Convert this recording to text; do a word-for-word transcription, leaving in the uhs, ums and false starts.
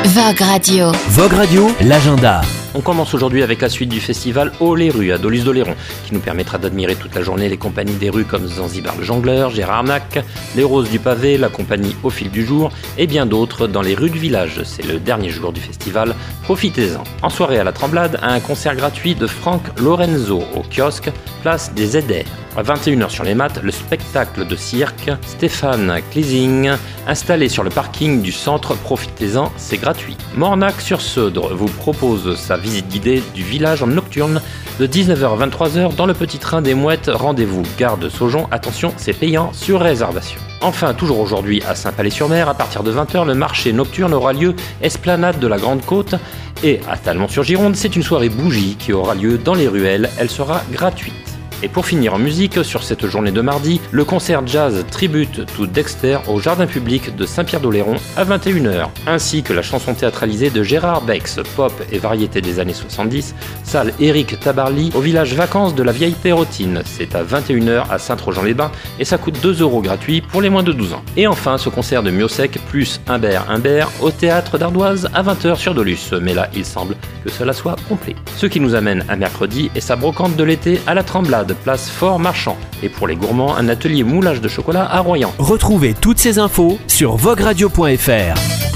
Vogue Radio. Vogue Radio, l'agenda. On commence aujourd'hui avec la suite du festival Haut les rues à Dolusse-d'Oléron, qui nous permettra d'admirer toute la journée les compagnies des rues comme Zanzibar le Jongleur, Gérard Arnac, Les Roses du Pavé, la compagnie Au Fil du Jour et bien d'autres dans les rues du village. C'est le dernier jour du festival, profitez-en. En soirée à la Tremblade, un concert gratuit de Franck Lorenzo au kiosque, place des Z R. À vingt et une heures sur les maths, le spectacle de cirque Stéphane Klising, installé sur le parking du centre, profitez-en, c'est gratuit. Mornac-sur-Seudre vous propose sa visite guidée du village en nocturne de dix-neuf heures à vingt-trois heures dans le petit train des Mouettes. Rendez-vous gare de Saujon, attention, c'est payant sur réservation. Enfin, toujours aujourd'hui à Saint-Palais-sur-Mer, à partir de vingt heures, le marché nocturne aura lieu esplanade de la Grande Côte. Et à Talmont-sur-Gironde, c'est une soirée bougie qui aura lieu dans les ruelles, elle sera gratuite. Et pour finir en musique, sur cette journée de mardi, le concert jazz Tribute to Dexter au Jardin Public de Saint-Pierre-d'Oléron à vingt et une heures, ainsi que la chanson théâtralisée de Gérard Bex, pop et variété des années soixante-dix, salle Éric Tabarly au village vacances de la Vieille Pérotine. C'est à vingt et une heures à Saint-Trojan-les-Bains et ça coûte deux euros gratuit pour les moins de douze ans. Et enfin, ce concert de Miossec plus Humbert Humbert au Théâtre d'Ardoise à vingt heures sur Dolusse. Mais là, il semble que cela soit complet. Ce qui nous amène à mercredi et sa brocante de l'été à la Tremblade, place Fort Marchand. Et pour les gourmands, un atelier moulage de chocolat à Royan. Retrouvez toutes ces infos sur vogue radio point f r.